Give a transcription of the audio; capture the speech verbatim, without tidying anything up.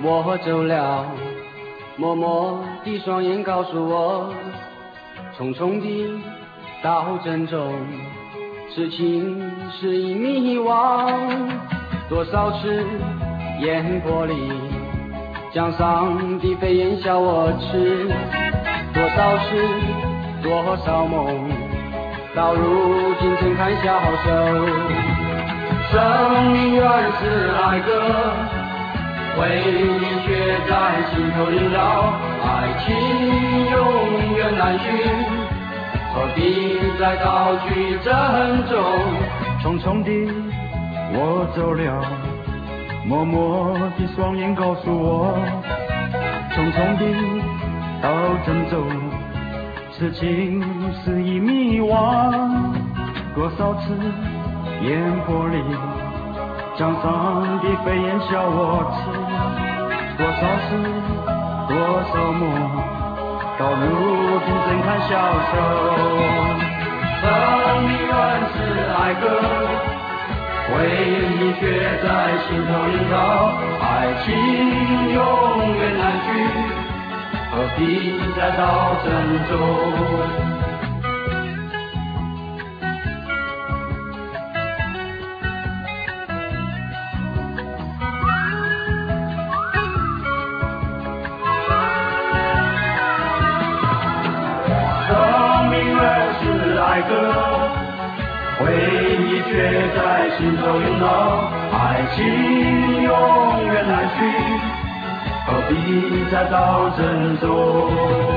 我走了，默默的双眼告诉我，匆匆的到珍重，痴情是一迷惘。多少次烟波里，江上的飞燕笑我痴，多少事，多少梦，到如今怎堪消瘦。生命原是爱歌，回忆却在心头萦绕，爱情永远难寻，何必再道去珍重。 匆匆地我走了，默默的双眼告诉我，匆匆地到珍重，痴情是一迷惘。多少次烟波里，江上的飞燕笑我痴，多少事，多少梦，到如今怎堪消瘦。 生命原是爱歌，回忆却在心头萦绕，爱情永远难聚，何必再道珍重。爱歌，回忆却在心头萦绕，爱情永远难续，何必再道珍重。